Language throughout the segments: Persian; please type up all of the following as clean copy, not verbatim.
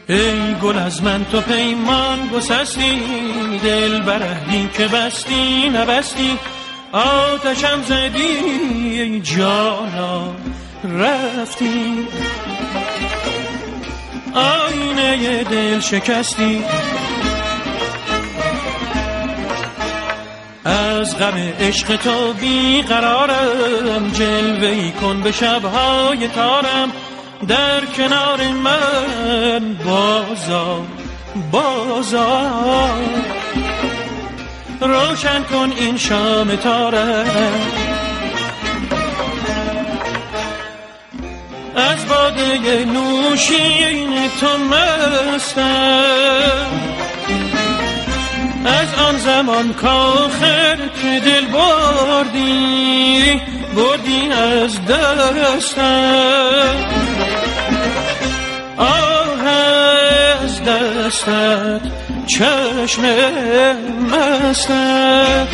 ای گل از من تو پیمان گسستی، دل برهی که بستی نبستی، آتشم زدی ای جانا رفتی، آینه دل شکستی. از غم عشق تو بیقرارم، جلوه‌ای کن به شب‌های تارم، در کنار من بازا بازا، روشن کن این شام تارم. از باده نوشین تو مستم، از آن زمان کاخر که دل بردی از دستم، آه از دستت چشم مستت.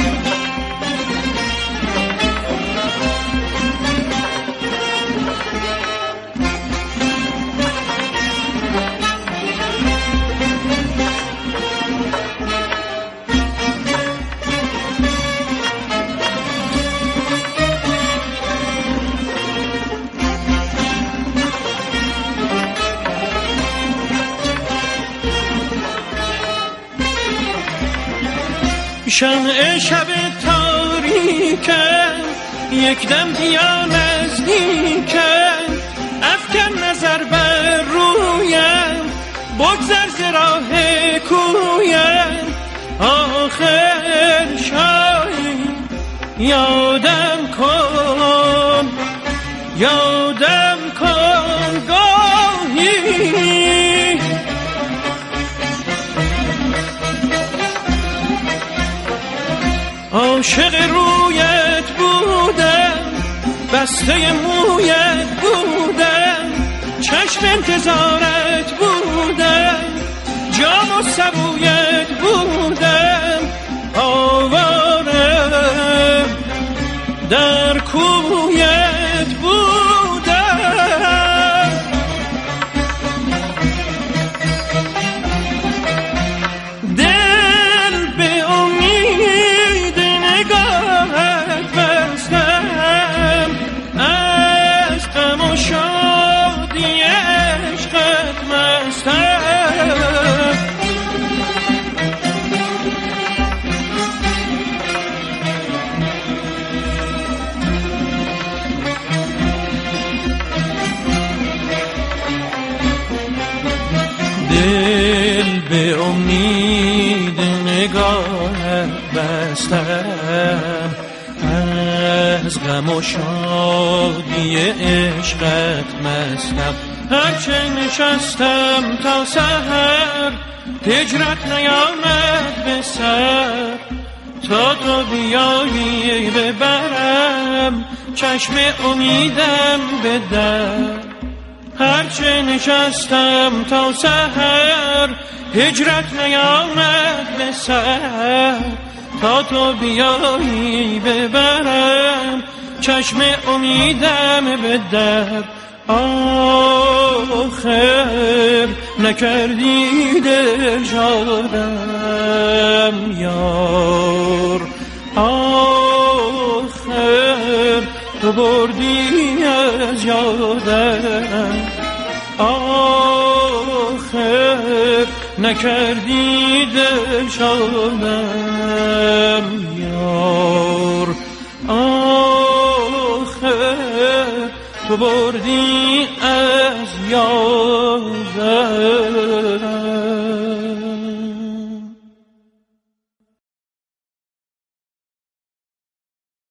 شمع شب تاریکم یک دم بیا نزدیکم، افکن نظر بر رویم، بگذر ز راه کویم، آخر شایی یادم کن گاهی، عاشق رویت بودم، بسته مویت بودم، چشم انتظارت بودم، جام و سبویت بودم، آوارم در کویت بودم. دل به امید نگاهت بستم، از غم و شادی عشقت مستم. دل به امید نگاهت بستم، از غم و شادی عشقت مستم. هرچه نشستم تا سحر، هجرت نیامد به سر، تا تو بیایی ببرم چشم امیدم به در. هرچه نشستم تا سحر، هجرت نیامد به سر، تا تو بیایی ببرم چشم امیدم به در. آخر نکردی دل شادم یار، آخر تو بردی از یادم، آخر نکردی دل شادم یار، آخر تو بردی از یادم.